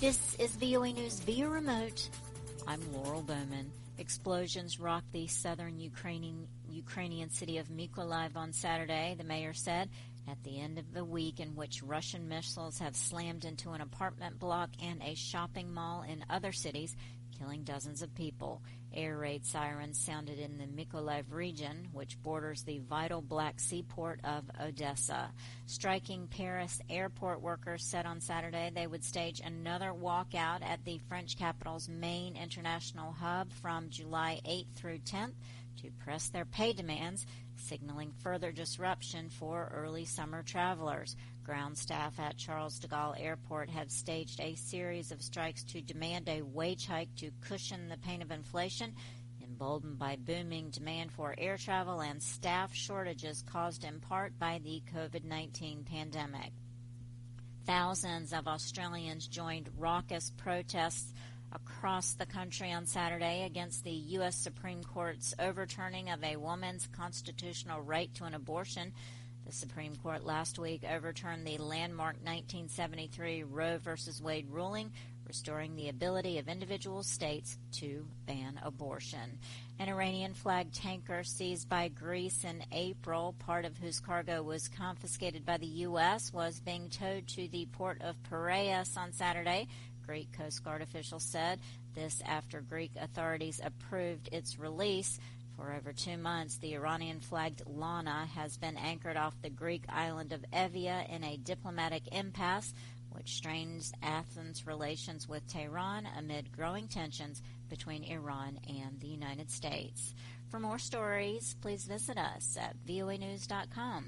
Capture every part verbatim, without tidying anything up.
This is V O A News via remote. I'm Laurel Bowman. Explosions rocked the southern Ukrainian, Ukrainian city of Mykolaiv on Saturday, the mayor said, at the end of the week in which Russian missiles have slammed into an apartment block and a shopping mall in other cities, killing dozens of people. Air raid sirens sounded in the Mykolaiv region, which borders the vital Black Sea port of Odessa. Striking Paris airport workers said on Saturday they would stage another walkout at the French capital's main international hub from July eighth through tenth to press their pay demands, signaling further disruption for early summer travelers. Ground staff at Charles de Gaulle Airport have staged a series of strikes to demand a wage hike to cushion the pain of inflation, emboldened by booming demand for air travel and staff shortages caused in part by the COVID nineteen pandemic. Thousands of Australians joined raucous protests across the country on Saturday against the U S Supreme Court's overturning of a woman's constitutional right to an abortion. The Supreme Court last week overturned the landmark nineteen seventy-three Roe v. Wade ruling, restoring the ability of individual states to ban abortion. An Iranian-flagged tanker seized by Greece in April, part of whose cargo was confiscated by the U S, was being towed to the port of Piraeus on Saturday. Greek Coast Guard officials said this after Greek authorities approved its release. For over two months, the Iranian-flagged Lana has been anchored off the Greek island of Evia in a diplomatic impasse, which strains Athens' relations with Tehran amid growing tensions between Iran and the United States. For more stories, please visit us at V O A news dot com.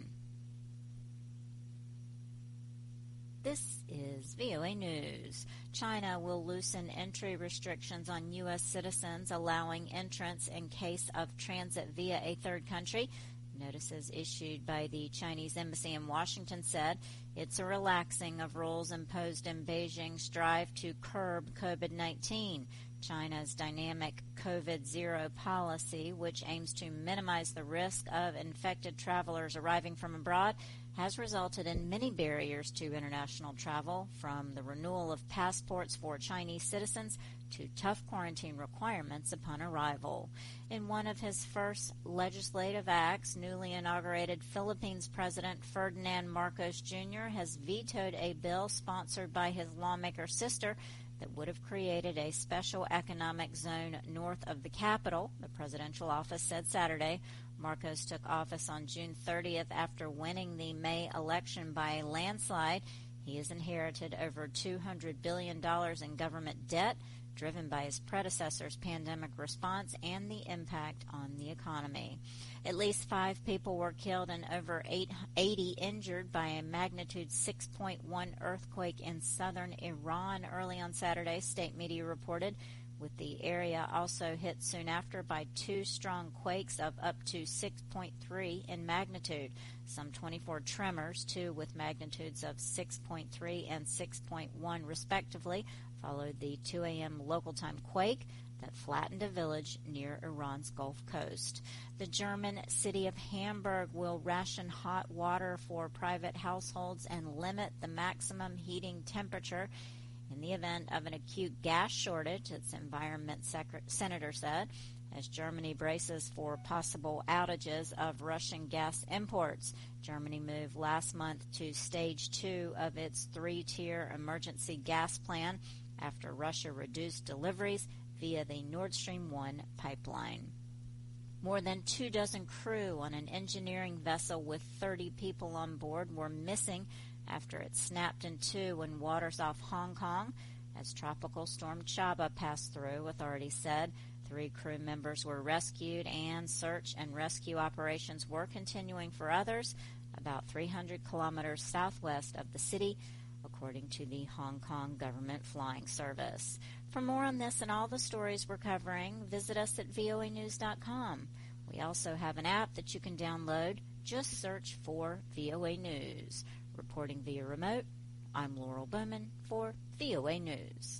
This is V O A News. China will loosen entry restrictions on U S citizens, allowing entrance in case of transit via a third country. Notices issued by the Chinese embassy in Washington said it's a relaxing of rules imposed in Beijing's drive to curb COVID nineteen. China's dynamic COVID zero policy, which aims to minimize the risk of infected travelers arriving from abroad, has resulted in many barriers to international travel, from the renewal of passports for Chinese citizens to tough quarantine requirements upon arrival. In one of his first legislative acts, newly inaugurated Philippines President Ferdinand Marcos Junior has vetoed a bill sponsored by his lawmaker sister that would have created a special economic zone north of the capital, the presidential office said Saturday. Marcos took office on June thirtieth after winning the May election by a landslide. He has inherited over two hundred billion dollars in government debt, driven by his predecessor's pandemic response and the impact on the economy. At least five people were killed and over eighty injured by a magnitude six point one earthquake in southern Iran early on Saturday, state media reported, with the area also hit soon after by two strong quakes of up to six point three in magnitude. Some twenty-four tremors, two with magnitudes of six point three and six point one respectively, followed the two a.m. local time quake that flattened a village near Iran's Gulf Coast. The German city of Hamburg will ration hot water for private households and limit the maximum heating temperature in the event of an acute gas shortage, its environment sec- senator said, as Germany braces for possible outages of Russian gas imports. Germany moved last month to stage two of its three-tier emergency gas plan after Russia reduced deliveries via the Nord Stream one pipeline. More than two dozen crew on an engineering vessel with thirty people on board were missing after it snapped in two in waters off Hong Kong as Tropical Storm Chaba passed through, authorities said. Three crew members were rescued, and search and rescue operations were continuing for others about three hundred kilometers southwest of the city, according to the Hong Kong Government Flying Service. For more on this and all the stories we're covering, visit us at V O A news dot com. We also have an app that you can download. Just search for V O A News. Reporting via remote, I'm Laurel Bowman for V O A News.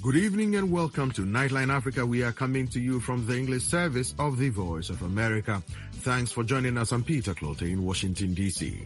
Good evening and welcome to Nightline Africa. We are coming to you from the English service of the Voice of America. Thanks for joining us. I'm Peter Clote in Washington, D C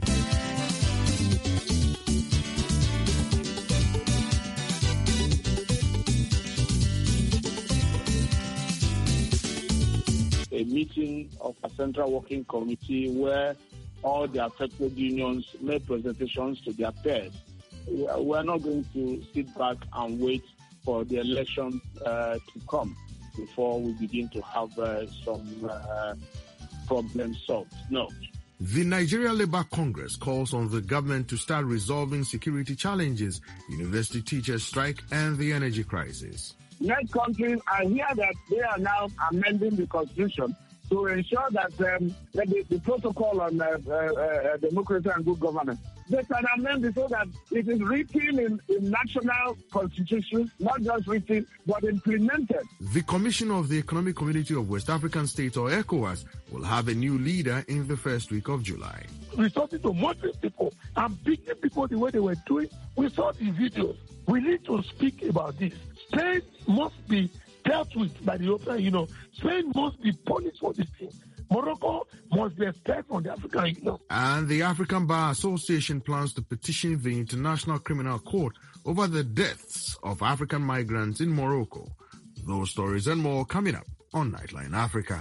A meeting of a central working committee where all the affected unions made presentations to their peers. We are not going to sit back and wait for the election uh, to come before we begin to have uh, some uh, problems solved. No. The Nigeria Labour Congress calls on the government to start resolving security challenges, university teachers strike, and the energy crisis. Next countries, I hear that they are now amending the constitution to ensure that, um, that the, the protocol on uh, uh, uh, democracy and good governance, they can amend it so that it is written in, in national constitutions, not just written, but implemented. The Commission of the Economic Community of West African States, or ECOWAS, will have a new leader in the first week of July. Resorting to motivate people and picking people the way they were doing, we saw the videos. We need to speak about this. Spain must be dealt with by the European Union. Spain must be punished for this thing. Morocco must be expelled from the African Union. And the African Bar Association plans to petition the International Criminal Court over the deaths of African migrants in Morocco. Those stories and more coming up on Nightline Africa.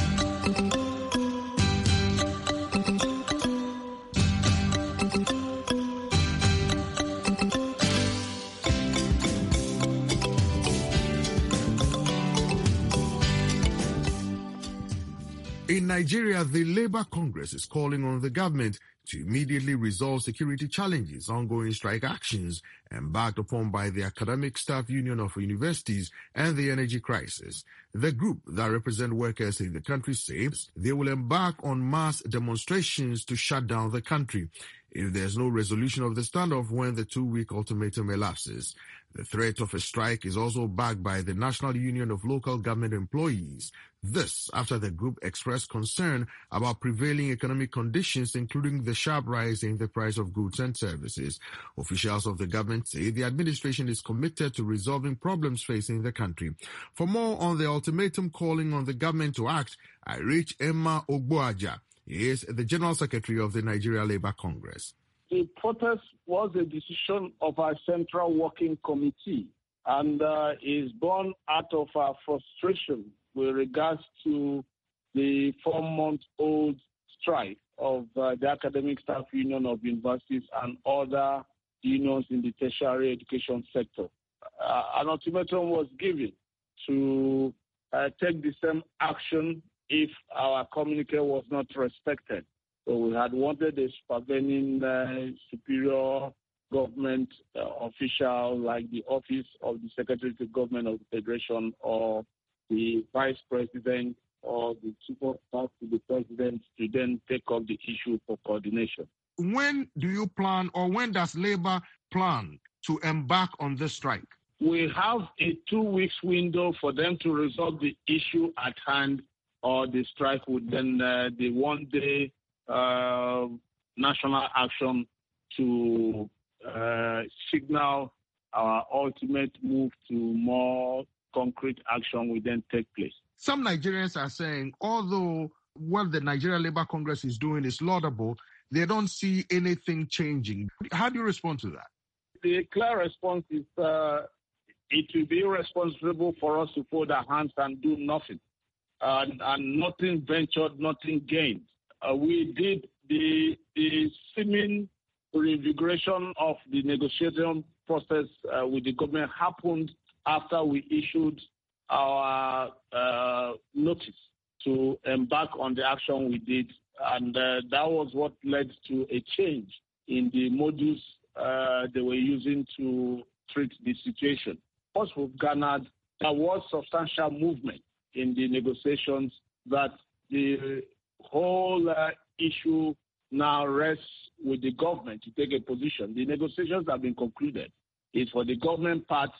In Nigeria, the Labour Congress is calling on the government to immediately resolve security challenges, ongoing strike actions embarked upon by the Academic Staff Union of Universities and the energy crisis. The group that represent workers in the country says they will embark on mass demonstrations to shut down the country if there's no resolution of the standoff when the two-week ultimatum elapses. The threat of a strike is also backed by the National Union of Local Government Employees. This after the group expressed concern about prevailing economic conditions, including the sharp rise in the price of goods and services. Officials of the government say the administration is committed to resolving problems facing the country. For more on the ultimatum calling on the government to act, I reach Emma Ogboaja. He is the General Secretary of the Nigeria Labour Congress. The protest was a decision of our Central Working Committee and uh, is born out of our frustration with regards to the four-month-old strike of uh, the Academic Staff Union of Universities and other unions in the tertiary education sector. Uh, an ultimatum was given to uh, take the same action if our communique was not respected. So we had wanted a supervening uh, superior government uh, official like the Office of the Secretary to Government of the Federation or the Vice President or the Chief of Staff to the President to then take up the issue for coordination. When do you plan, or when does Labour plan to embark on this strike? We have a two weeks window for them to resolve the issue at hand, or the strike would then uh, the one day uh, national action to uh, signal our ultimate move to more concrete action will then take place. Some Nigerians are saying, although what the Nigeria Labour Congress is doing is laudable, they don't see anything changing. How do you respond to that? The clear response is uh, it will be irresponsible for us to fold our hands and do nothing. Uh, and nothing ventured, nothing gained. Uh, we did the, the seeming reinvigoration of the negotiation process uh, with the government happened after we issued our uh, notice to embark on the action we did. And uh, that was what led to a change in the modus uh, they were using to treat the situation. Once we've garnered, there was substantial movement in the negotiations that the whole uh, issue now rests with the government to take a position. The negotiations have been concluded. It's for the government part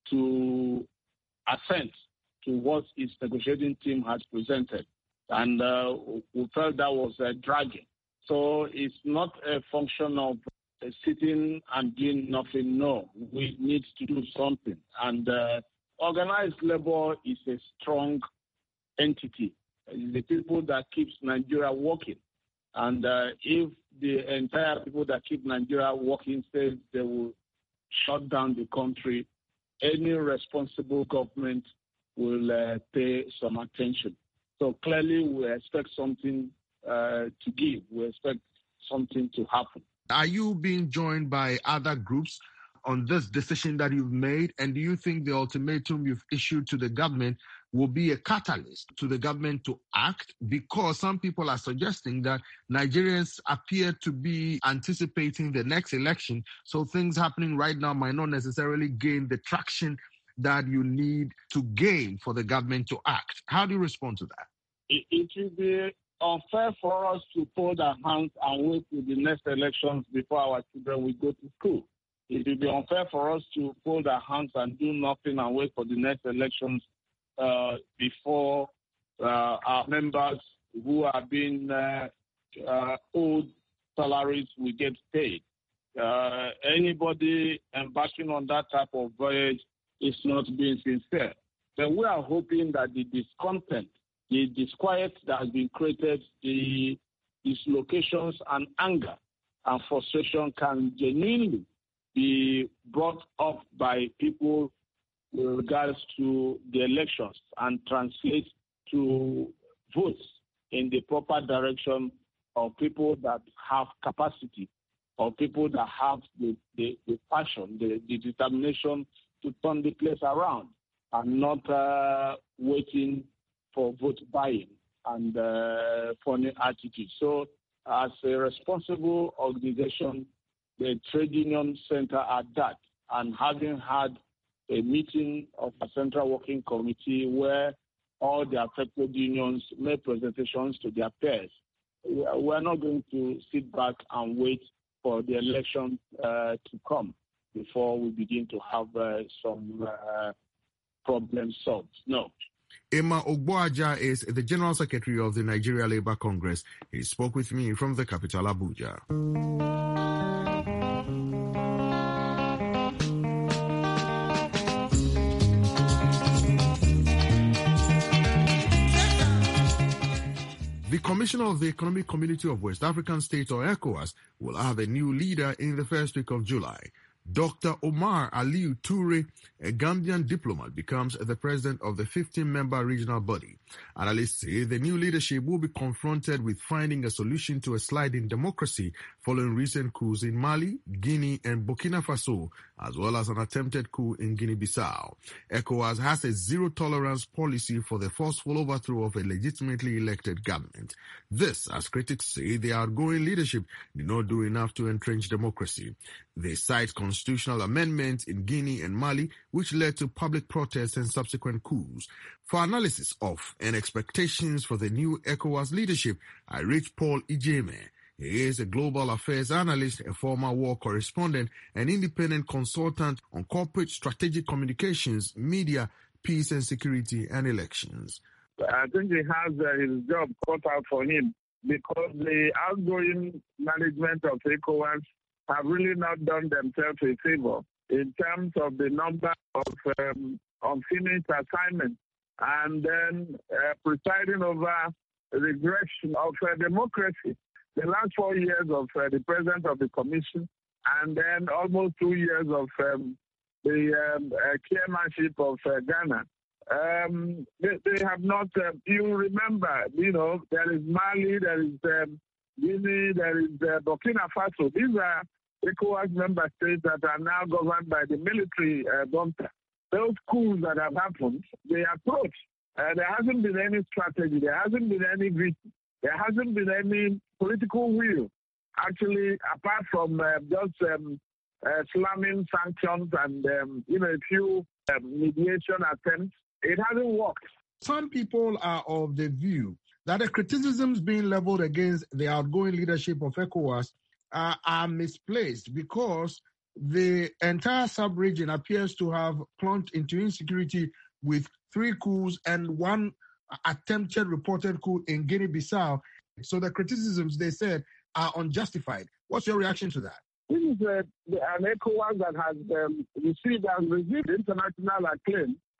to assent to what its negotiating team has presented. And uh, we felt that was uh, dragging. So it's not a function of uh, sitting and doing nothing. No, we need to do something. And uh, organized labor is a strong entity. It's the people that keeps Nigeria working. And uh, if the entire people that keep Nigeria working says they will shut down the country, any responsible government will uh, pay some attention. So clearly we expect something uh, to give. We expect something to happen. Are you being joined by other groups on this decision that you've made? And do you think the ultimatum you've issued to the government will be a catalyst to the government to act? Because some people are suggesting that Nigerians appear to be anticipating the next election. So things happening right now might not necessarily gain the traction that you need to gain for the government to act. How do you respond to that? It, it will be unfair for us to fold our hands and wait till the next elections before our children will go to school. It will be unfair for us to fold our hands and do nothing and wait for the next elections uh, before uh, our members who are being uh, uh, owed salaries will get paid. Uh, anybody embarking on that type of voyage is not being sincere. But we are hoping that the discontent, the disquiet that has been created, the dislocations and anger and frustration can genuinely be brought up by people with regards to the elections and translate to votes in the proper direction of people that have capacity, of people that have the, the, the passion, the, the determination to turn the place around and not uh, waiting for vote buying and uh, funny attitude. So as a responsible organization, the Trade Union Center at that, and having had a meeting of a Central Working Committee where all the affected unions made presentations to their peers, we're not going to sit back and wait for the election uh, to come before we begin to have uh, some uh, problems solved. No. Emma Ogboaja is the General Secretary of the Nigeria Labour Congress. He spoke with me from the capital, Abuja. The Commissioner of the Economic Community of West African States, or ECOWAS, will have a new leader in the first week of July. Doctor Omar Aliu Toure, a Gambian diplomat, becomes the president of the fifteen-member regional body. Analysts say the new leadership will be confronted with finding a solution to a slide in democracy following recent coups in Mali, Guinea, and Burkina Faso, as well as an attempted coup in Guinea-Bissau. ECOWAS has a zero-tolerance policy for the forceful overthrow of a legitimately elected government. This, as critics say, the outgoing leadership did not do enough to entrench democracy. They cite constitutional amendments in Guinea and Mali, which led to public protests and subsequent coups. For analysis of and expectations for the new ECOWAS leadership, I reached Paul Ijeme. He is a global affairs analyst, a former war correspondent, and independent consultant on corporate strategic communications, media, peace and security, and elections. I think he has uh, his job cut out for him because the outgoing management of ECOWAS have really not done themselves a favor in terms of the number of um, unfinished assignments and then uh, presiding over the direction of uh, democracy. The last four years of uh, the president of the commission and then almost two years of um, the um, uh, chairmanship of uh, Ghana. Um, they, they have not, uh, you remember, you know, there is Mali, there is um, Guinea, there is uh, Burkina Faso. These are ECOWAS member states that are now governed by the military uh, junta. Those coups that have happened, they approach. Uh, there hasn't been any strategy. There hasn't been any vision. There hasn't been any political will, actually, apart from uh, just um, uh, slamming sanctions and, um, you know, a few uh, mediation attempts. It hasn't worked. Some people are of the view that the criticisms being leveled against the outgoing leadership of ECOWAS uh, are misplaced because the entire sub-region appears to have plunged into insecurity with three coups and one attempted reported coup in Guinea-Bissau. So the criticisms, they said, are unjustified. What's your reaction to that? This is uh, an ECOWAS that has um, received and received international acclaim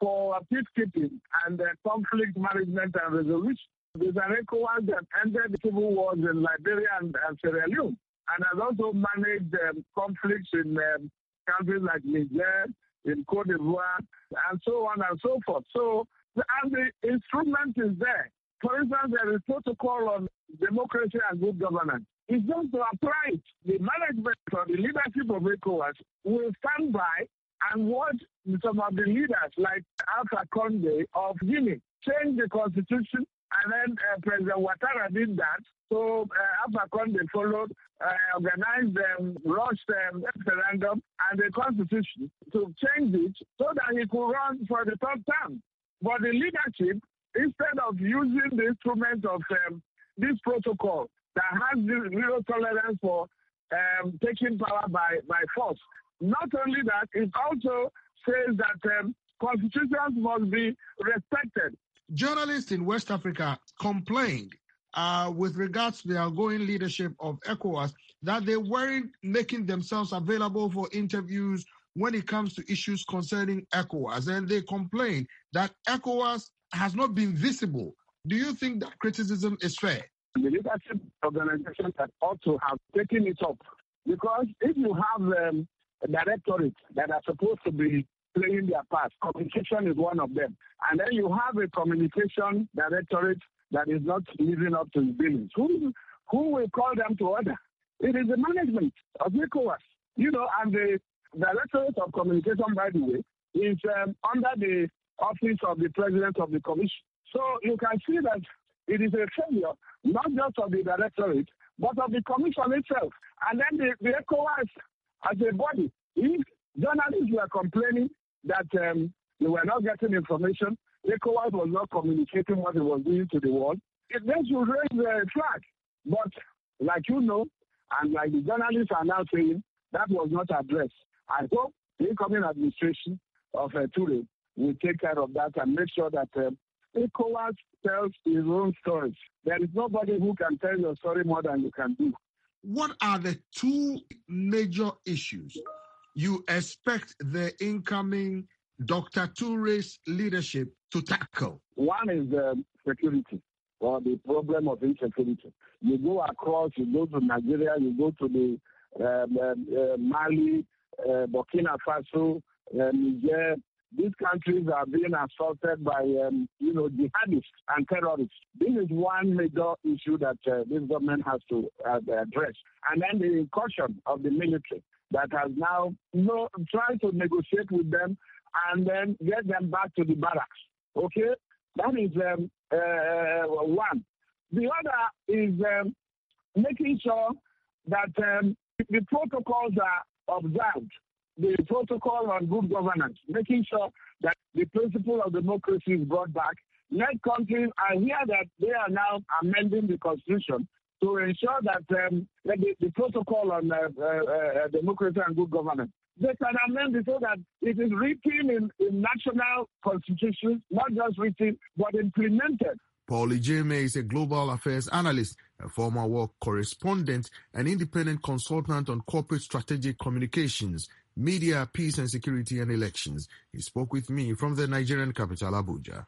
for peacekeeping and uh, conflict management and resolution. There's an ECOWAS that ended civil wars in Liberia and, and Sierra Leone, and has also managed um, conflicts in um, countries like Niger, in Cote d'Ivoire, and so on and so forth. So, and the instrument is there. For instance, there is protocol on democracy and good governance. It's just to apply it. The management or the leadership of ECOWAS will stand by and watch some of the leaders like Alpha Conde of Guinea change the constitution, and then uh, President Ouattara did that. So uh, Alpha Conde followed, uh, organized um, rushed um, referendum and the constitution to change it so that he could run for the third term. But the leadership, instead of using the instrument of um, this protocol that has zero tolerance for um, taking power by, by force, not only that, it also says that um, constitutions must be respected. Journalists in West Africa complained uh, with regards to the outgoing leadership of ECOWAS that they weren't making themselves available for interviews when it comes to issues concerning ECOWAS. And they complained that ECOWAS has not been visible. Do you think that criticism is fair? The leadership organizations that ought to have taken it up. Because if you have um, a directorate that are supposed to be playing their part, communication is one of them. And then you have a communication directorate that is not living up to its billings. Who, who will call them to order? It is the management of ECOWAS. You know, and the Directorate of Communication, by the way, is um, under the office of the President of the Commission. So you can see that it is a failure, not just of the Directorate, but of the Commission itself. And then the, the ECOWAS as a body, if journalists were complaining that um, they were not getting information, ECOWAS was not communicating what it was doing to the world, it then should raise a flag. But like you know, and like the journalists are now saying, that was not addressed. I hope the incoming administration of uh, Toure will take care of that and make sure that uh, ECOWAS tells his own stories. There is nobody who can tell your story more than you can do. What are the two major issues you expect the incoming Doctor Toure's leadership to tackle? One is um, security, or the problem of insecurity. You go across, you go to Nigeria, you go to the um, uh, Mali, uh, Burkina Faso, uh, Niger. These countries are being assaulted by, um, you know, jihadists and terrorists. This is one major issue that uh, this government has to uh, address. And then the incursion of the military that has now you know, tried to negotiate with them and then get them back to the barracks. Okay? That is um, uh, one. The other is um, making sure that um, the protocols are observed. The protocol on good governance, making sure that the principle of democracy is brought back. Next countries, I hear that they are now amending the constitution to ensure that um, the, the protocol on uh, uh, uh, democracy and good governance, they can amend it so that it is written in, in national constitutions, not just written, but implemented. Paul Ijeme is a global affairs analyst, a former war correspondent, and independent consultant on corporate strategic communications, media, peace and security, and elections. He spoke with me from the Nigerian capital, Abuja.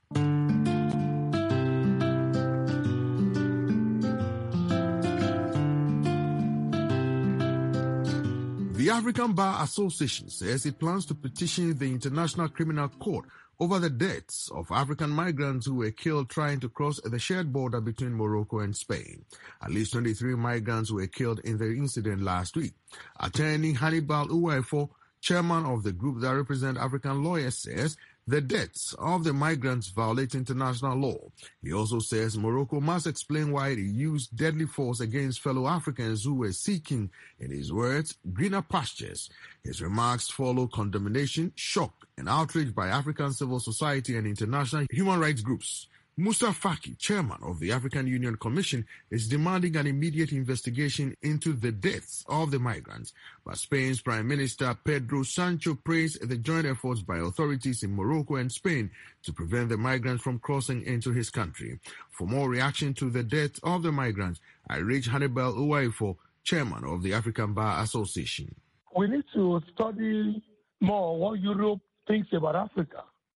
The African Bar Association says it plans to petition the International Criminal Court over the deaths of African migrants who were killed trying to cross the shared border between Morocco and Spain. At least twenty-three migrants were killed in the incident last week. Attorney Hannibal Uwaifo, chairman of the group that represents African lawyers, says the deaths of the migrants violate international law. He also says Morocco must explain why it used deadly force against fellow Africans who were seeking, in his words, greener pastures. His remarks follow condemnation, shock, and outrage by African civil society and international human rights groups. Musa Faki, chairman of the African Union Commission, is demanding an immediate investigation into the deaths of the migrants. But Spain's Prime Minister Pedro Sánchez praised the joint efforts by authorities in Morocco and Spain to prevent the migrants from crossing into his country. For more reaction to the death of the migrants, I reach Hannibal Uwaifo, chairman of the African Bar Association. We need to study more what Europe thinks about Africa.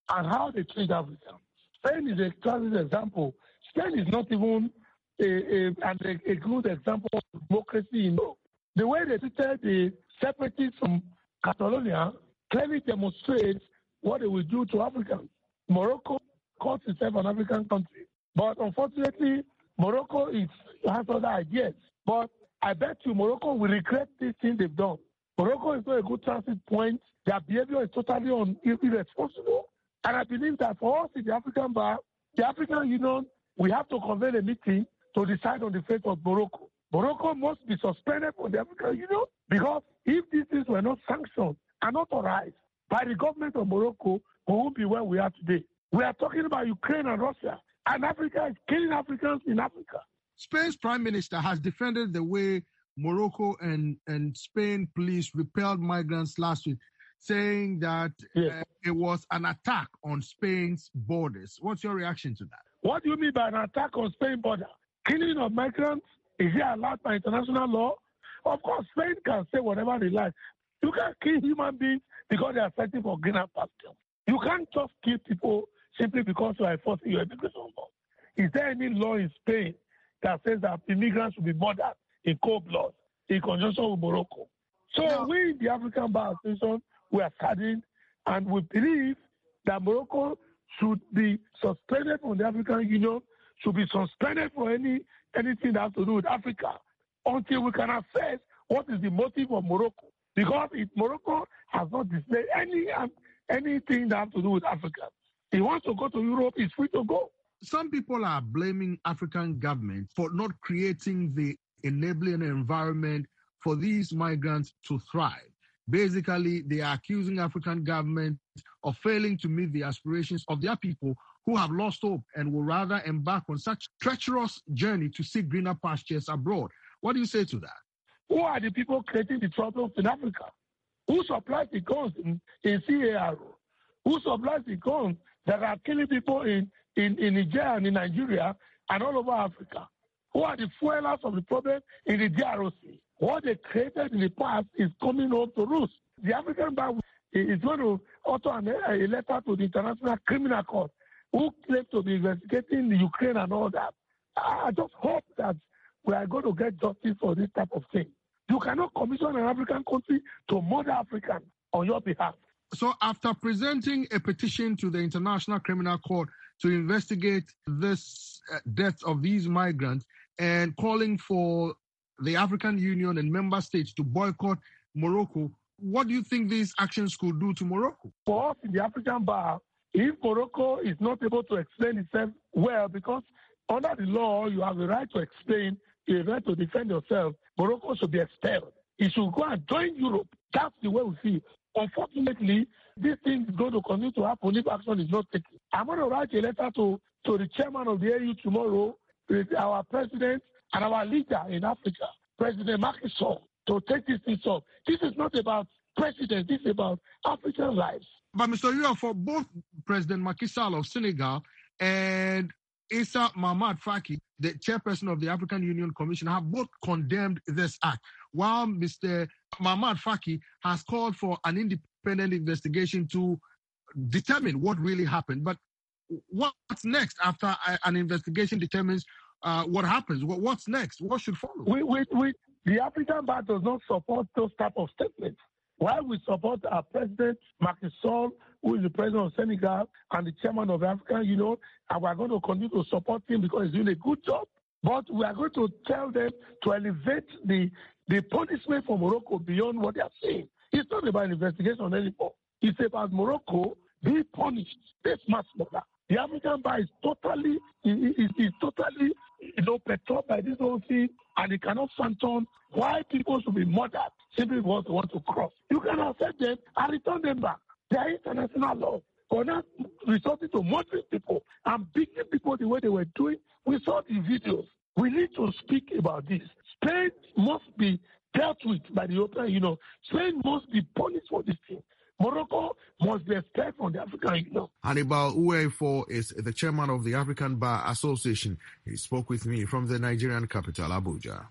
and how they treat Africans. Spain is a classic example. Spain is not even a, a, a, a good example of democracy in Europe. The way they treated the separatists from Catalonia clearly demonstrates what they will do to Africans. Morocco calls itself an African country, but unfortunately, Morocco is, has other ideas. But I bet you Morocco will regret this thing they've done. Morocco is not a good transit point. Their behavior is totally un- irresponsible. And I believe that for us in the African bar, the African Union, we have to convene a meeting to decide on the fate of Morocco. Morocco must be suspended from the African Union because if these things were not sanctioned and authorized by the government of Morocco, we won't be where we are today. We are talking about Ukraine and Russia, and Africa is killing Africans in Africa. Spain's prime minister has defended the way Morocco and, and Spain police repelled migrants last week, saying that yes. uh, it was an attack on Spain's borders. What's your reaction to that? What do you mean by an attack on Spain's border? Killing of migrants, is it allowed by international law? Of course, Spain can say whatever they like. You can't kill human beings because they are searching for greener pastures. You can't just kill people simply because you are enforcing your immigration law. Is there any law in Spain that says that immigrants will be murdered in cold blood in conjunction with Morocco? So no. we in the African Bar Association, we are saddened, and we believe that Morocco should be suspended from the African Union, should be suspended for any anything that has to do with Africa, until we can assess what is the motive of Morocco. Because if Morocco has not displayed any um, anything that has to do with Africa, he wants to go to Europe, he's free to go. Some people are blaming African governments for not creating the enabling environment for these migrants to thrive. Basically, they are accusing African governments of failing to meet the aspirations of their people who have lost hope and will rather embark on such treacherous journey to seek greener pastures abroad. What do you say to that? Who are the people creating the problems in Africa? Who supplies the guns in, in C A R O? Who supplies the guns that are killing people in, in, in Niger and in Nigeria and all over Africa? Who are the fuelers of the problem in the D R O C? What they created in the past is coming home to roost. The African Bar is going to author a letter to the International Criminal Court, who claims to be investigating the Ukraine and all that. I just hope that we are going to get justice for this type of thing. You cannot commission an African country to murder Africans on your behalf. So after presenting a petition to the International Criminal Court to investigate this uh, death of these migrants and calling for the African Union and member states to boycott Morocco, what do you think these actions could do to Morocco? For us in the African Bar, if Morocco is not able to explain itself well, because under the law, you have the right to explain, you have the right to defend yourself, Morocco should be expelled. It should go and join Europe. That's the way we see it. Unfortunately, this thing is going to continue to happen if action is not taken. I'm going to write a letter to, to the chairman of the A U tomorrow, with our president and our leader in Africa, President Macky Sall, to take this thing off. This is not about president, this is about African lives. But Mister Yua, for both President Macky Sall of Senegal and Issa Mahmoud Faki, the chairperson of the African Union Commission, have both condemned this act, while Mister Mahmoud Faki has called for an independent investigation to determine what really happened. But what's next after an investigation determines uh, what happens? What's next? What should follow? We, we, we, the African Bar does not support those type of statements. While we support our president, Macky Sall, who is the president of Senegal and the chairman of the African Union, and we are going to continue to support him because he's doing a good job. But we are going to tell them to elevate the, the punishment for Morocco beyond what they are saying. It's not about an investigation anymore. It's about Morocco being punished. This mass murder. The African Bar is totally, is, is totally, you know, perturbed by this whole thing, and it cannot fathom why people should be murdered simply because they want to cross. You can accept them and return them back. There are international laws. We're not resorting to murdering people and beating people the way they were doing. We saw the videos. We need to speak about this. Spain must be dealt with by the European Union. Spain must be punished for this thing. Morocco must be expelled from the African Union. Hannibal Uwefo is the chairman of the African Bar Association. He spoke with me from the Nigerian capital, Abuja.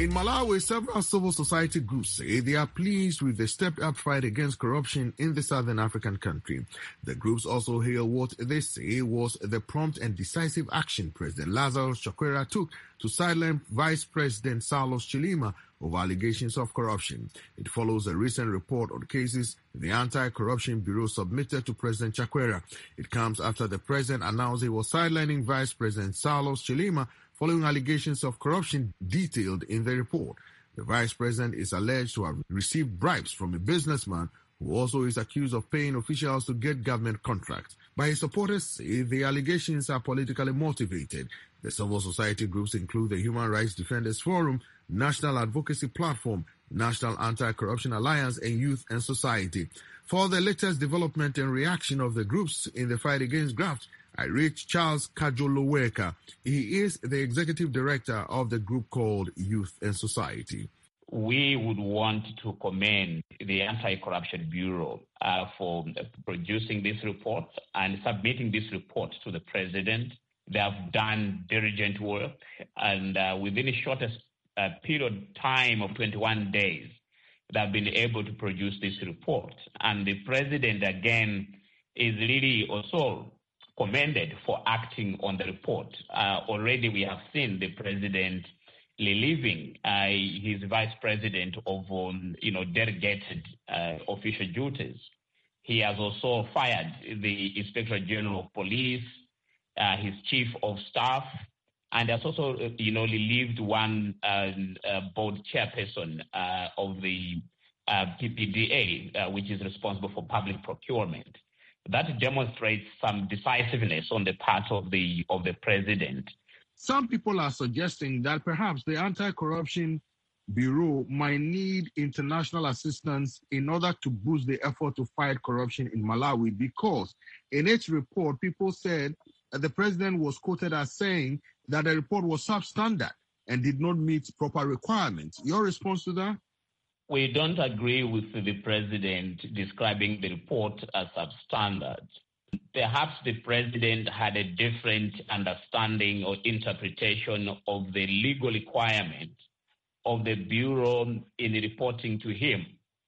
In Malawi, several civil society groups say they are pleased with the stepped-up fight against corruption in the southern African country. The groups also hail what they say was the prompt and decisive action President Lazarus Chakwera took to sideline Vice President Saulos Chilima over allegations of corruption. It follows a recent report on cases the Anti-Corruption Bureau submitted to President Chakwera. It comes after the president announced he was sidelining Vice President Saulos Chilima following allegations of corruption detailed in the report. The vice president is alleged to have received bribes from a businessman who also is accused of paying officials to get government contracts. But his supporters say the allegations are politically motivated. The civil society groups include the Human Rights Defenders Forum, National Advocacy Platform, National Anti-Corruption Alliance, and Youth and Society. For the latest development and reaction of the groups in the fight against graft, I reached Charles Kajoloweka. He is the executive director of the group called Youth and Society. We would want to commend the Anti-Corruption Bureau uh, for producing this report and submitting this report to the president. They have done diligent work, and uh, within the shortest uh, period of time of twenty-one days, they have been able to produce this report. And the president, again, is really also commended for acting on the report. Uh, already we have seen the president relieving uh, his vice president of um, you know, delegated uh, official duties. He has also fired the Inspector General of Police, uh, his chief of staff, and has also uh, you know, relieved one uh, uh, board chairperson uh, of the uh, P P D A, uh, which is responsible for public procurement. That demonstrates some decisiveness on the part of the of the president. Some people are suggesting that perhaps the Anti-Corruption Bureau might need international assistance in order to boost the effort to fight corruption in Malawi, because in its report, people said that the president was quoted as saying that the report was substandard and did not meet proper requirements. Your response to that? We don't agree with the president describing the report as substandard. Perhaps the president had a different understanding or interpretation of the legal requirement of the Bureau in reporting to him.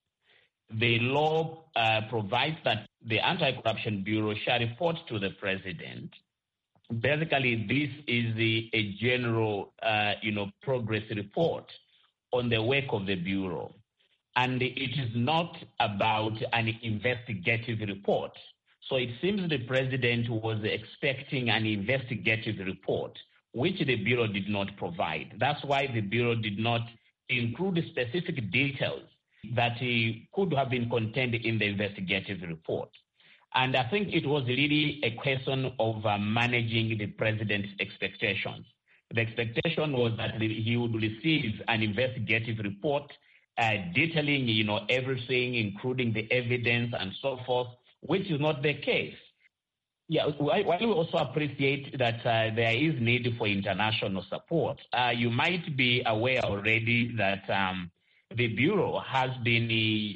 The law uh, provides that the Anti-Corruption Bureau shall report to the president. Basically, this is the, a general, uh, you know, progress report on the work of the Bureau. And it is not about an investigative report. So it seems the president was expecting an investigative report, which the Bureau did not provide. That's why the Bureau did not include specific details that could have been contained in the investigative report. And I think it was really a question of uh, managing the president's expectations. The expectation was that he would receive an investigative report uh, detailing, you know, everything, including the evidence and so forth, which is not the case. Yeah, while we also appreciate that uh, there is need for international support, uh, you might be aware already that um, the Bureau has been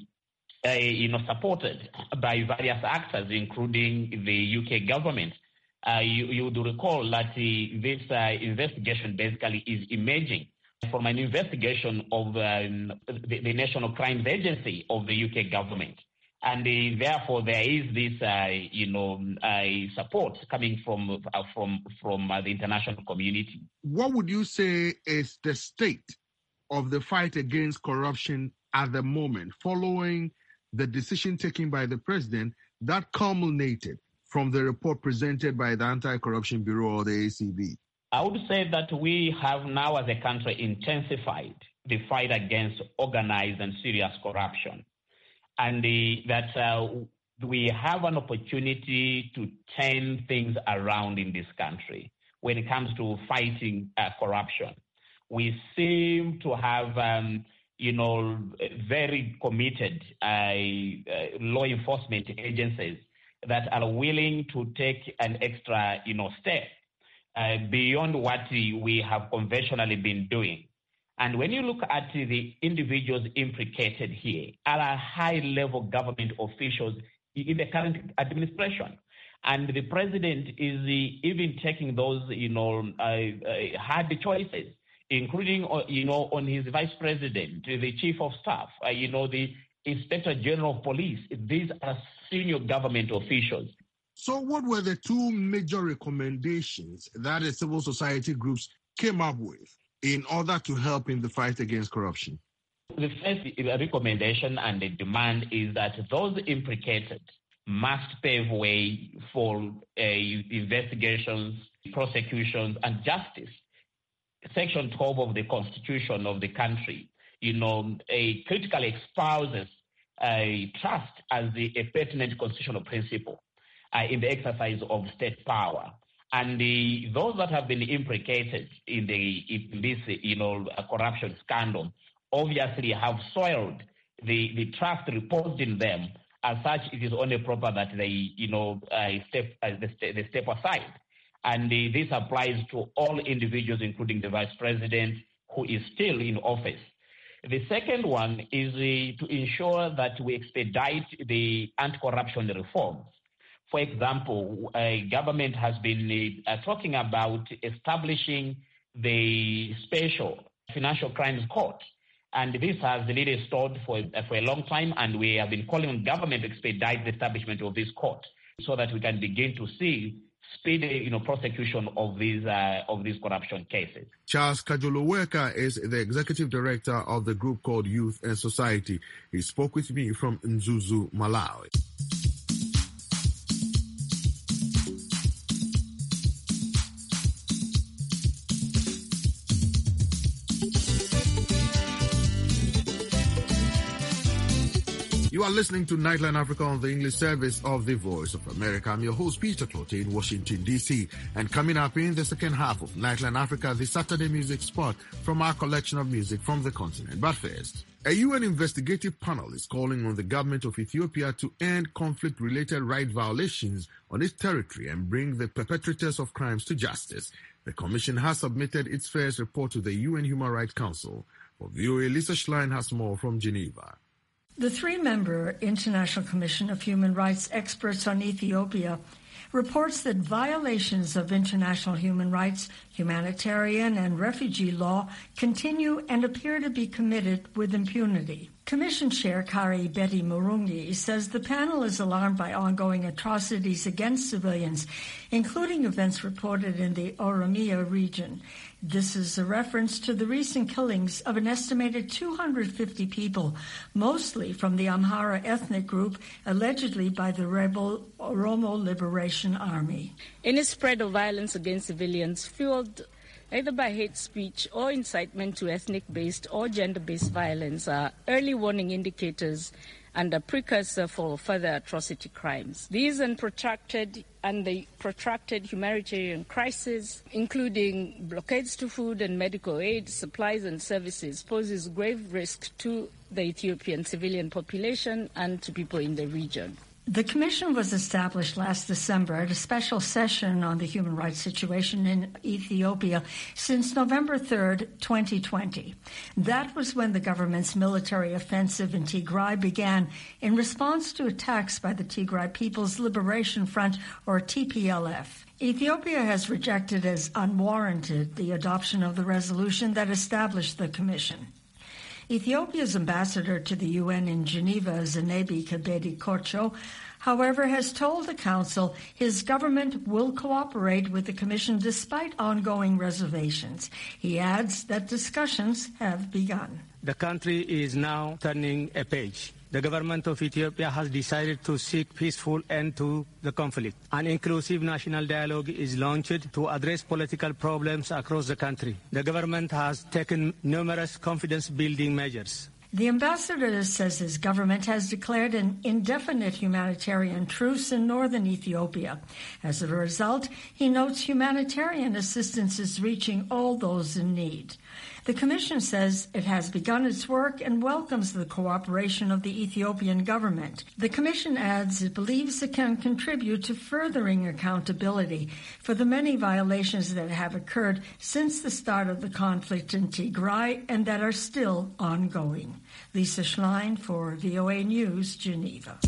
uh, you know, supported by various actors, including the U K government. Uh, you, you would recall that uh, this uh, investigation basically is emerging from an investigation of um, the, the National Crimes Agency of the U K government. And uh, therefore, there is this, uh, you know, uh, support coming from uh, from from uh, the international community. What would you say is the state of the fight against corruption at the moment, following the decision taken by the president that culminated from the report presented by the Anti-Corruption Bureau or the A C B? I would say that we have now, as a country, intensified the fight against organized and serious corruption. And the, that uh, we have an opportunity to turn things around in this country when it comes to fighting uh, corruption. We seem to have, um, you know, very committed uh, uh, law enforcement agencies that are willing to take an extra, you know, step uh, beyond what we have conventionally been doing. And when you look at the individuals implicated here, are high-level government officials in the current administration. And the president is even taking those, you know, uh, uh, hard choices including, you know, on his vice president, the chief of staff, uh, you know, the inspector general of police. These are senior government officials. So what were the two major recommendations that the civil society groups came up with in order to help in the fight against corruption? The first recommendation and the demand is that those implicated must pave way for uh, investigations, prosecutions, and justice. Section twelve of the Constitution of the country, you know, a critically espouses uh, trust as the, a pertinent constitutional principle uh, in the exercise of state power. And the, those that have been implicated in the in this, you know, corruption scandal obviously have soiled the, the trust reposed in them. As such, it is only proper that they, you know, uh, step uh, the, the step aside. And uh, this applies to all individuals, including the vice president, who is still in office. The second one is uh, to ensure that we expedite the anti-corruption reforms. For example, a government has been uh, talking about establishing the special financial crimes court. And this has really stalled for, uh, for a long time, and we have been calling on government to expedite the establishment of this court so that we can begin to see speedy, you know, prosecution of these uh, of these corruption cases. Charles Kajoloweka is the executive director of the group called Youth and Society. He spoke with me from Mzuzu, Malawi. You are listening to Nightline Africa on the English service of the Voice of America. I'm your host, Peter Clote, in Washington, D C. And coming up in the second half of Nightline Africa, the Saturday music spot from our collection of music from the continent. But first, a U N investigative panel is calling on the government of Ethiopia to end conflict-related right violations on its territory and bring the perpetrators of crimes to justice. The commission has submitted its first report to the U N Human Rights Council. For V O A, Lisa Schlein has more from Geneva. The three-member International Commission of Human Rights Experts on Ethiopia reports that violations of international human rights, humanitarian and refugee law continue and appear to be committed with impunity. Commission Chair Kari Betty Murungi says the panel is alarmed by ongoing atrocities against civilians, including events reported in the Oromia region. This is a reference to the recent killings of an estimated two hundred fifty people, mostly from the Amhara ethnic group, allegedly by the rebel Oromo Liberation Army. Any spread of violence against civilians fueled either by hate speech or incitement to ethnic-based or gender-based violence are early warning indicators and a precursor for further atrocity crimes. These and protracted and the protracted humanitarian crisis, including blockades to food and medical aid, supplies and services, poses grave risk to the Ethiopian civilian population and to people in the region. The commission was established last December at a special session on the human rights situation in Ethiopia since November third, twenty twenty. That was when the government's military offensive in Tigray began in response to attacks by the Tigray People's Liberation Front, or T P L F. Ethiopia has rejected as unwarranted the adoption of the resolution that established the commission. Ethiopia's ambassador to the U N in Geneva, Zenebi Kabedi Korcho, however, has told the Council his government will cooperate with the Commission despite ongoing reservations. He adds that discussions have begun. The country is now turning a page. The government of Ethiopia has decided to seek peaceful end to the conflict. An inclusive national dialogue is launched to address political problems across the country. The government has taken numerous confidence-building measures. The ambassador says his government has declared an indefinite humanitarian truce in northern Ethiopia. As a result, he notes humanitarian assistance is reaching all those in need. The Commission says it has begun its work and welcomes the cooperation of the Ethiopian government. The Commission adds it believes it can contribute to furthering accountability for the many violations that have occurred since the start of the conflict in Tigray and that are still ongoing. Lisa Schlein for V O A News, Geneva.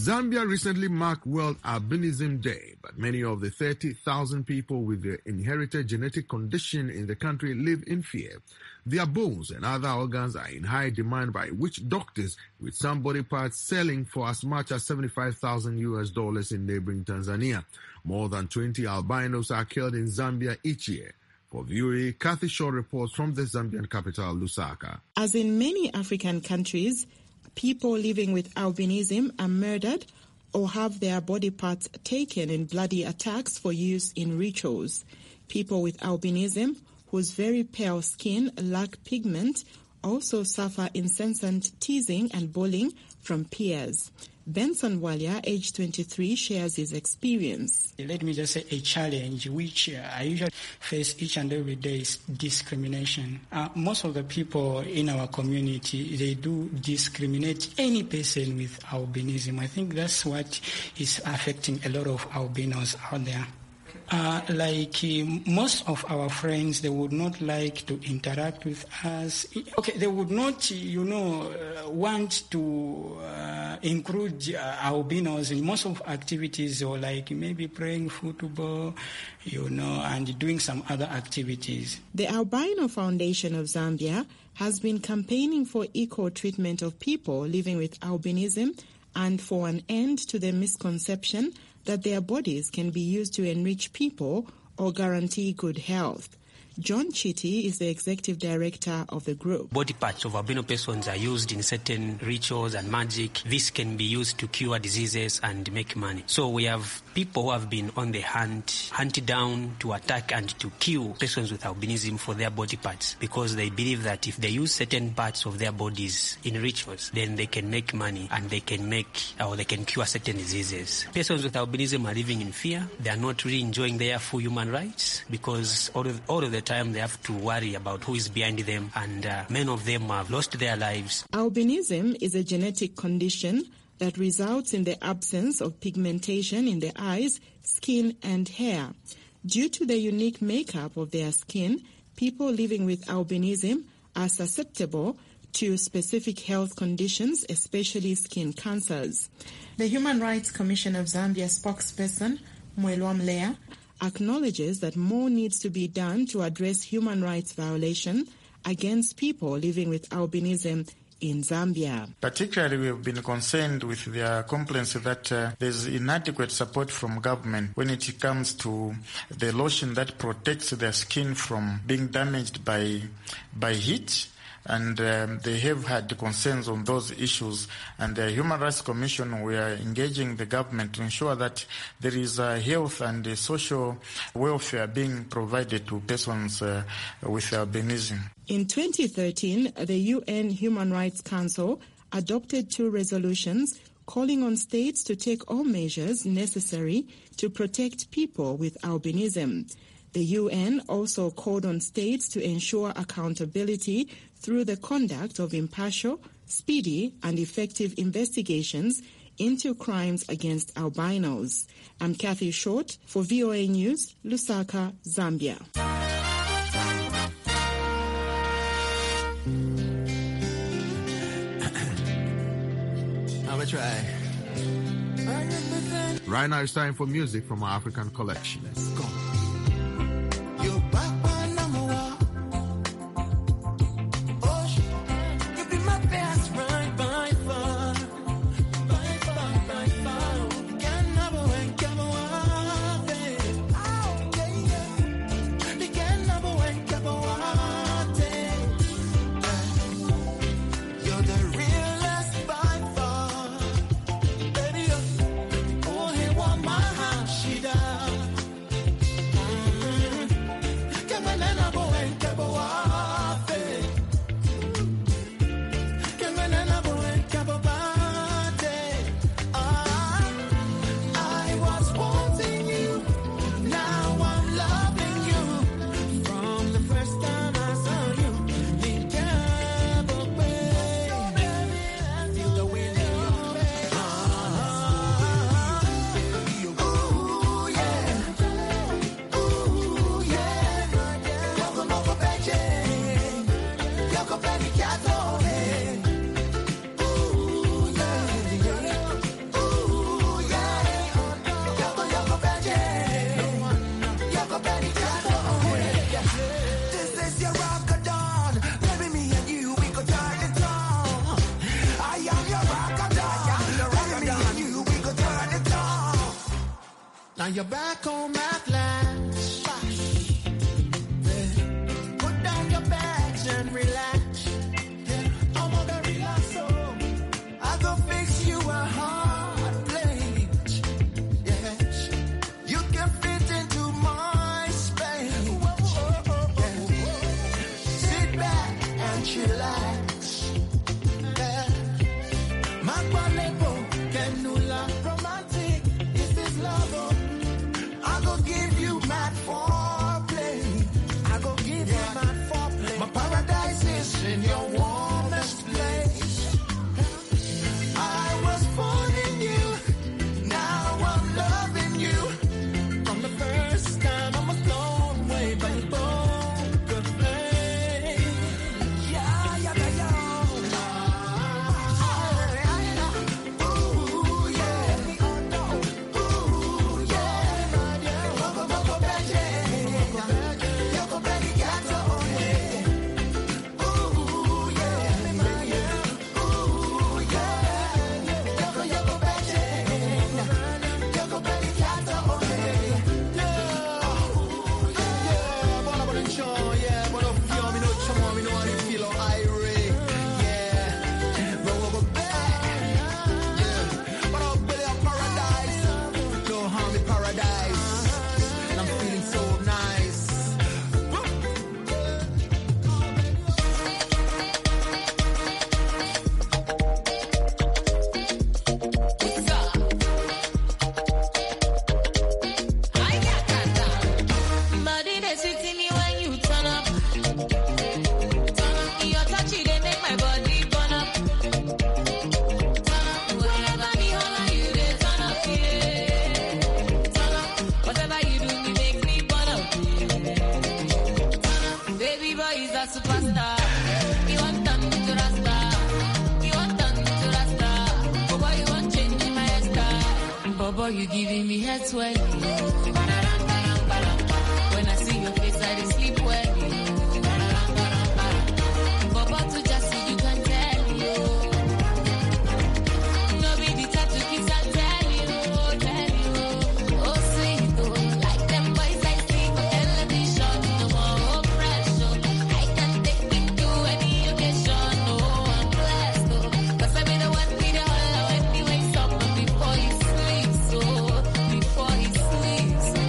Zambia recently marked World Albinism Day, but many of the thirty thousand people with the inherited genetic condition in the country live in fear. Their bones and other organs are in high demand by witch doctors, with some body parts selling for as much as seventy-five thousand U S dollars in neighboring Tanzania. More than twenty albinos are killed in Zambia each year. For V O A, Kathy Shaw reports from the Zambian capital, Lusaka. As in many African countries, people living with albinism are murdered or have their body parts taken in bloody attacks for use in rituals. People with albinism, whose very pale skin lack pigment, also suffer incessant teasing and bullying from peers. Benson Walia, age twenty-three, shares his experience. Let me just say a challenge which uh, I usually face each and every day is discrimination. Uh, most of the people in our community, they do discriminate any person with albinism. I think that's what is affecting a lot of albinos out there. Uh, like uh, most of our friends, they would not like to interact with us. Okay, they would not, you know, uh, want to uh, include uh, albinos in most of activities, or like maybe playing football, you know, and doing some other activities. The Albino Foundation of Zambia has been campaigning for equal treatment of people living with albinism and for an end to the misconception that their bodies can be used to enrich people or guarantee good health. John Chitty is the executive director of the group. Body parts of albino persons are used in certain rituals and magic. This can be used to cure diseases and make money. So we have people who have been on the hunt, hunted down to attack and to kill persons with albinism for their body parts, because they believe that if they use certain parts of their bodies in rituals, then they can make money and they can make, or they can cure certain diseases. Persons with albinism are living in fear. They are not really enjoying their full human rights, because all of, all of the time they have to worry about who is behind them, and uh, many of them have lost their lives. Albinism is a genetic condition that results in the absence of pigmentation in the eyes, skin, and hair. Due to the unique makeup of their skin, people living with albinism are susceptible to specific health conditions, especially skin cancers. The Human Rights Commission of Zambia spokesperson, Mwelwa Mlea, acknowledges that more needs to be done to address human rights violation against people living with albinism in Zambia. Particularly, we have been concerned with their complaints that uh, there's inadequate support from government when it comes to the lotion that protects their skin from being damaged by by heat. And um, they have had concerns on those issues. And the Human Rights Commission, we are engaging the government to ensure that there is uh, health and uh, social welfare being provided to persons uh, with albinism. In twenty thirteen, the U N Human Rights Council adopted two resolutions calling on states to take all measures necessary to protect people with albinism. The U N also called on states to ensure accountability through the conduct of impartial, speedy, and effective investigations into crimes against albinos. I'm Kathy Short for V O A News, Lusaka, Zambia. Now let's try. Right now it's time for music from our African collection. Let's go. Now you're back on my plans. Put down your bags and relax. I'm gonna relax, so I go fix you a hot plate. Yes, you can fit into my space. Yes. Sit back and chillax. Yeah. My balebo canula romantic. This is love. I go give you mad foreplay. I go give you mad foreplay. My paradise is in your warmest place. I was born in you. Now I'm loving you. From the first time I was blown away by your bold play. Yeah, yeah, yeah, yeah. Ooh, yeah. Ooh, yeah. Go, go, go, back, yeah. Yo, go, back, you got to own it. Ooh, yeah. Ooh, yeah. Yo, go, yo, go, back, yeah. Yo, go, back, you got to own it. Yeah. Yeah, buona produzione, yeah, buona fiore, mi non c'è mo, mi non ho filo, irate. Yeah. Go, go, go, back. Yeah. But I'll build a paradise. No harm in paradise. And I'm feeling so nice. Body they sweet in me when you turn up. Turn up. Your touch it they make my body burn up. Turn up. Wherever me holla you they turn up. Yeah. Turn up. Whatever you do me make me burn up. Yeah. Turn up. Baby boy is a superstar. You want them to rasta. You want them to rasta. Oh boy you want change my hairstyle. Bobo you giving me head swell. When I see your face, I dey sleep well. Bobo to just see you can tell you. No be the type to kiss and tell you, tell you. Oh sweet, oh, like them boys I see for television. No more pressure. I can take it to any occasion. Oh, I'm blessed, oh. 'Cause I be the one with the holla when he wakes up and before he sleeps, oh, before he sleeps, oh.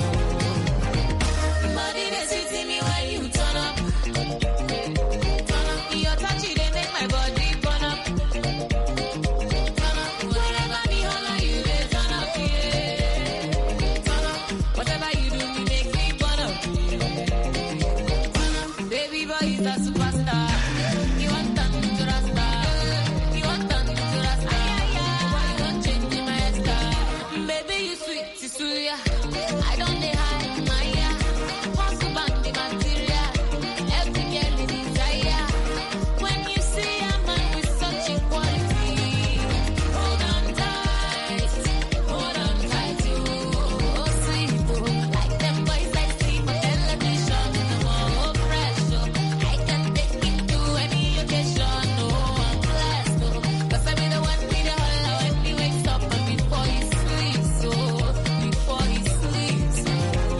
Body they sweet in me when you turn up. Turn up. Your touch it they make my body burn up. Turn up. Wherever me holla you they turn up. Yeah. Turn up. Whatever you do me make me burn up. Yeah. Turn up. Baby boy is a superstar. You want them to rasta. You want them to rasta. Why you want change my hairstyle? Baby you sweet, Sisuya. I don't dey hide my yeah. Want to bang the material. Every girl in desire. When you see a man with such equality, hold on tight, hold on tight, you. Oh sweet, oh, like them boys I see for television. No more pressure. I can take it to any occasion. Oh, I'm blessed, oh. 'Cause I be the one with the holla when he wakes up and before he sleeps, oh, before he sleeps, oh.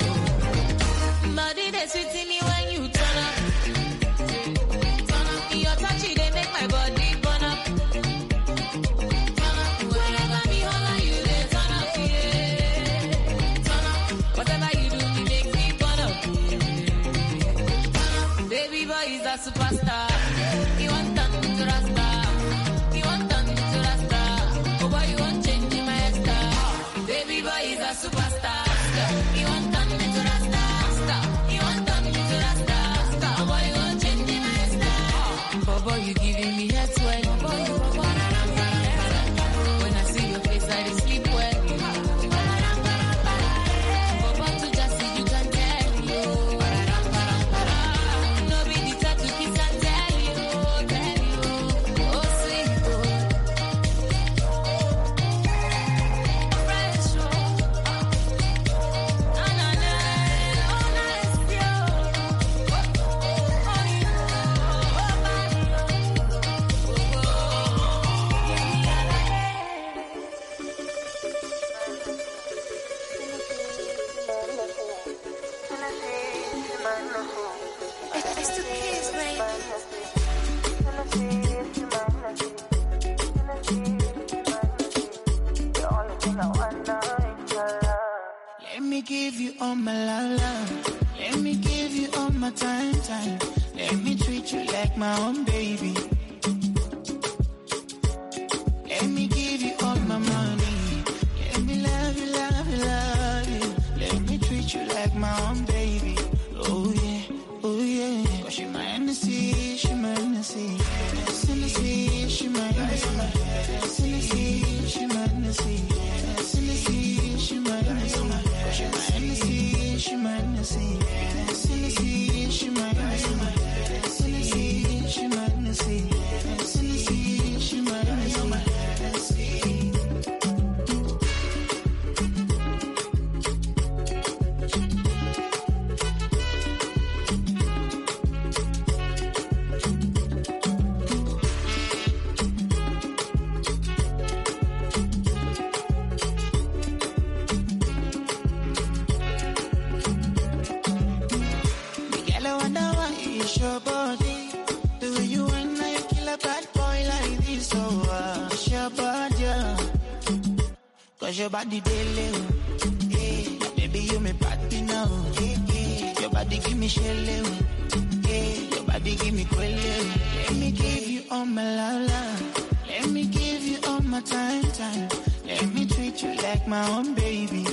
Body they sweet in me when you turn up. Turn up. Your touch it they make my body burn up. Turn up. Wherever me holla you they turn up. Yeah. Turn up. Whatever you do me make me burn up. Yeah. Turn up. Baby boy is a superstar. You want them to rasta. You want them to rasta. Oh boy you want change my hairstyle. Baby boy is a superstar. You want them to rasta. You want them to rasta. Oh boy you want change my hairstyle. Bobo you giving me head swell. When I see your face I dey sleep well. Bobo to just see you can tell you. No be the type to kiss and tell you, tell you. Oh sweet, oh. Fresh, oh. Na na na. It's the kids, baby. Let me give you all my love, love. Let me give you all my time, time. Let me treat you like my own baby. Let me give you all my money. Let me love you, love you, love you. Let me treat you like my own baby. Oh yeah, oh yeah. Cause she my Hennessy, she my Hennessy. Hennessy, she my Hennessy. Hennessy, she my Hennessy. Hennessy, she my Hennessy. Cause she my Hennessy, she my Hennessy. Hennessy, she my Hennessy. Hennessy, she my Hennessy. Hennessy, she my Hennessy. Girl, I wonder why it's your body. The way you and I kill a bad boy like this. Oh, uh, it's your body, yeah. Cause your body daily. Yeah. Baby, you me party now. Yeah, yeah. Your body give me shelle. Yeah. Your body give me quelle. Let me give you all my love, love. Let me give you all my time, time. Let me treat you like my own baby.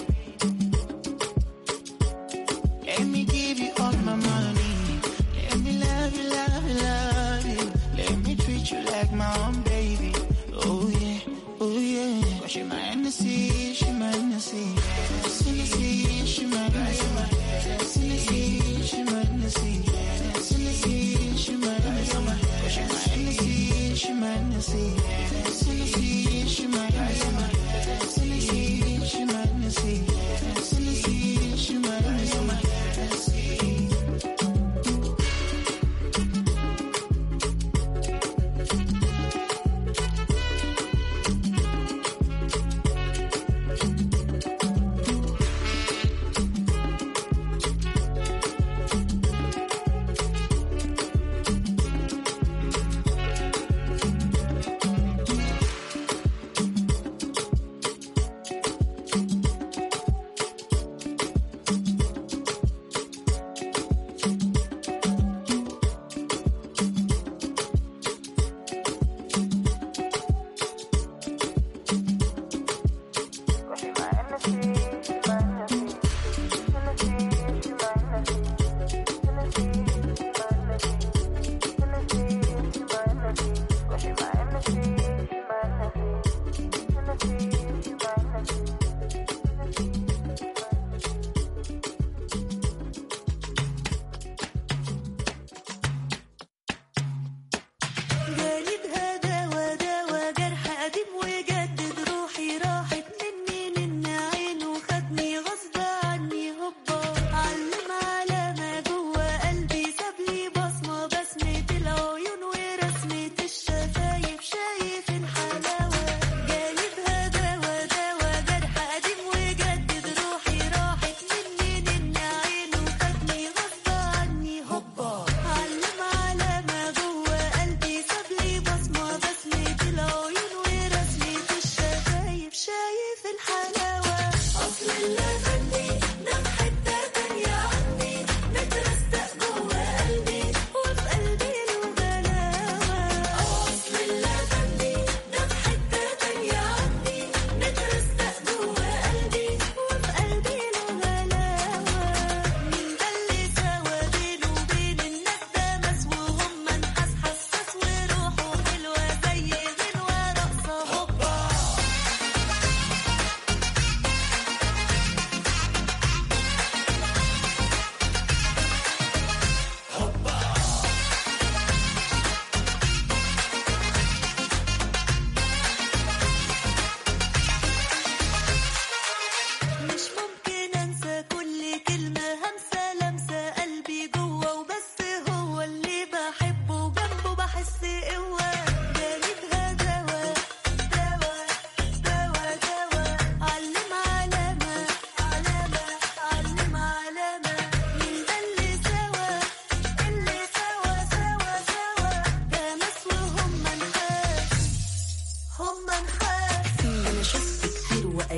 Let me give you all my money. Let me love you, love you, love you. Let me treat you like my own baby. Oh yeah, oh yeah. Cause she my Hennessy, she my Hennessy. Hennessy, she my Hennessy. Hennessy, she my Hennessy. Hennessy, she my Hennessy. Cause she my Hennessy, she my Hennessy. Hennessy, she my Hennessy. Hennessy, she my Hennessy.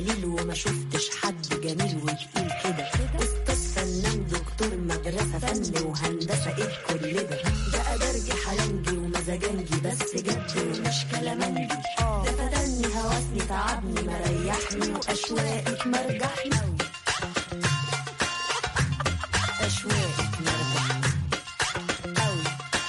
دليل وما شفتش حد جميل وتقيل كده. استاذ فنان دكتور مدرسة فن وهندسة ايه كل ده؟ ده أدرجي حلنجي ومزاجنجي بس جد مش كلامنجي. ده فتني هوسني تعبني مريحني وأشواقك مرجحني. أشواقك مرجحني أوي.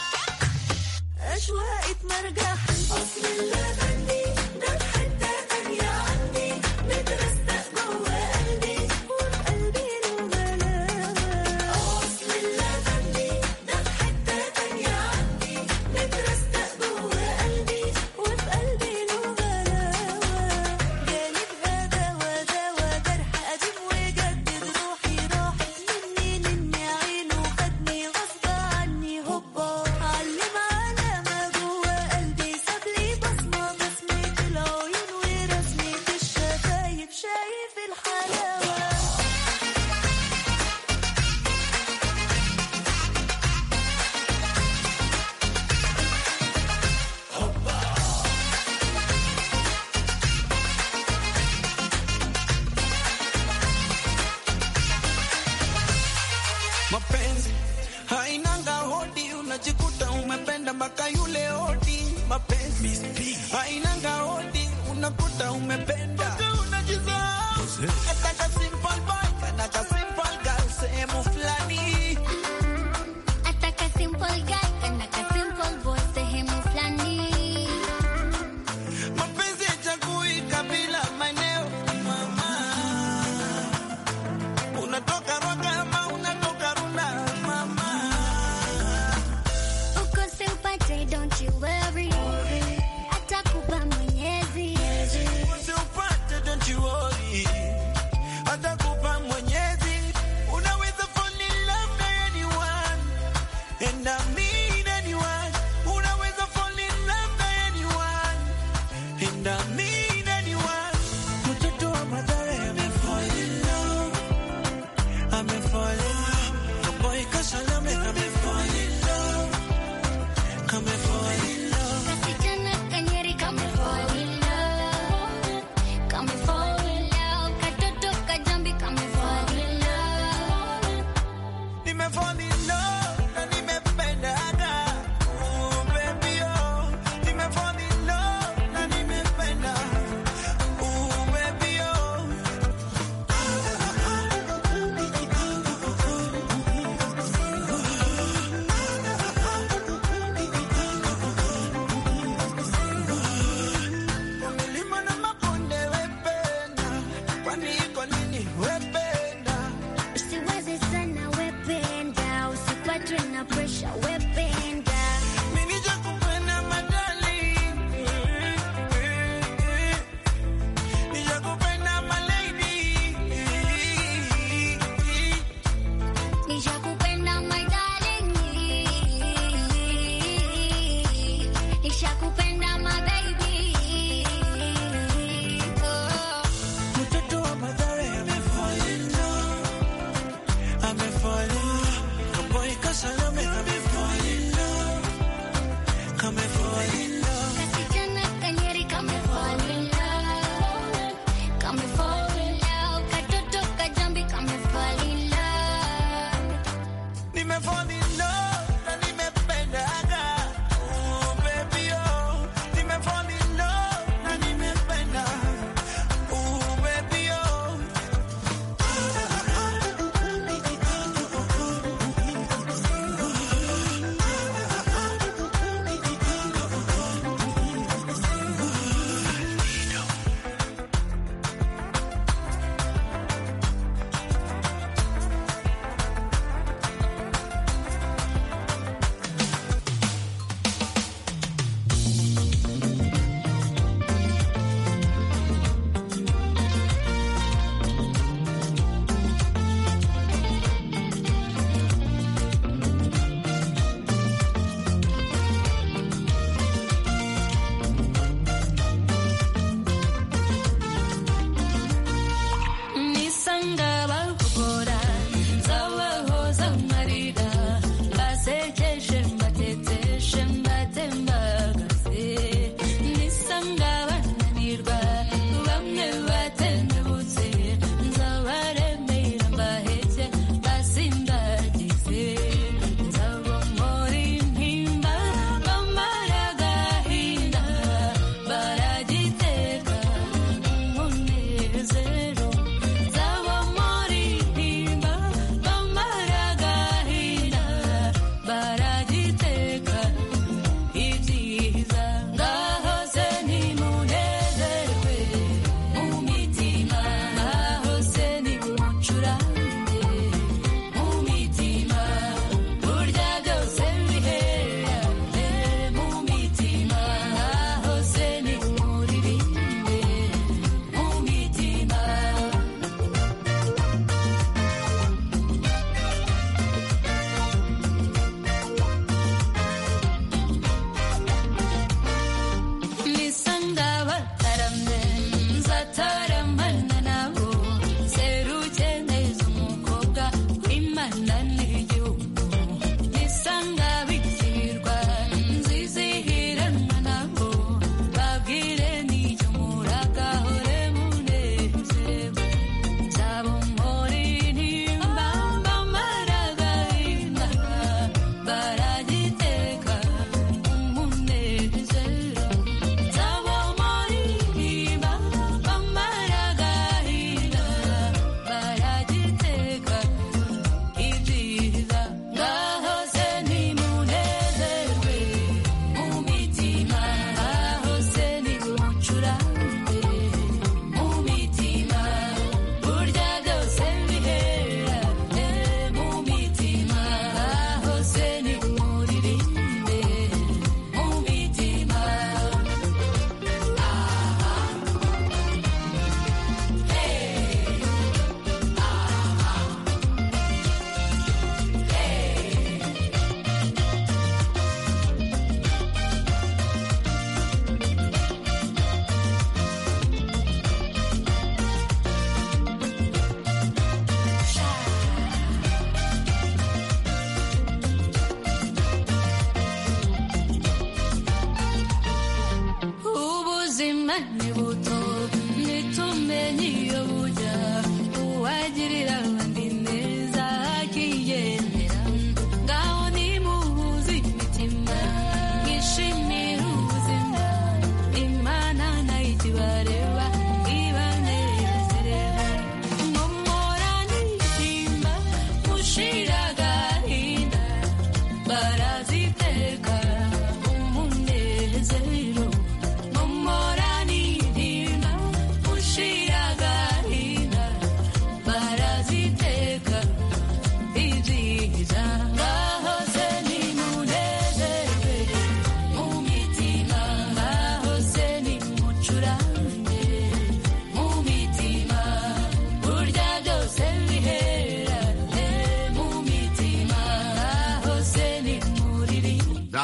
أشواقك مرجحني. أصل اللبني ده في حتة تانية عندي. مترستق جوا قلبي وفي قلبي له غلاوة. أصل اللبني ده في حتة تانية عندي. مترستق جوا قلبي وفي قلبي له غلاوة. جانب غداوة دوا جرح قديم وجدد روحي راحت مني مني عينه خدني غصب عني هوبا. علم علامة جوا قلبي سابلي بصمة بسمة العيون ورسمة الشفايف شايف الحلاوة. Mapenzi hainanga hodi, unajikuta umependa mpaka yule hodi. Mapenzi hainanga hodi, unakuta umependa mpaka unajisahau. Nataka simple boy, nataka simple girl sehemu fulani. Ataka simple guy, kanaka simple boy sehemu fulani. Mapenzi hachagui kabila, maeneo, mama. Unatoka Rwaka ama unatoka Runda, mama. Uko simpate, don't you worry. Atakupa Mwenyezi. Usiupate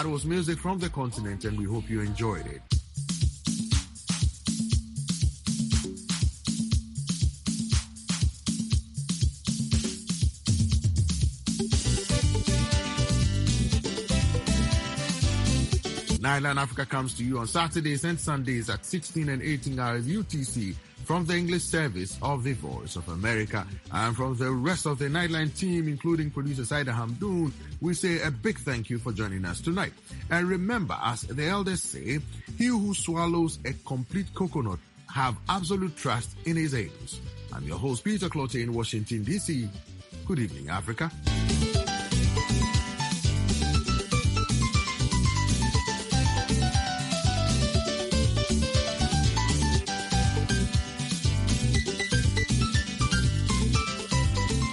That was music from the continent, and we hope you enjoyed it. Nightline Africa comes to you on Saturdays and Sundays at sixteen and eighteen hours U T C from the English service of the Voice of America. And from the rest of the Nightline team, including producer Saida Hamdoun, we say a big thank you for joining us tonight. And remember, as the elders say, he who swallows a complete coconut have absolute trust in his aims. I'm your host, Peter Clotte in Washington, D C. Good evening, Africa.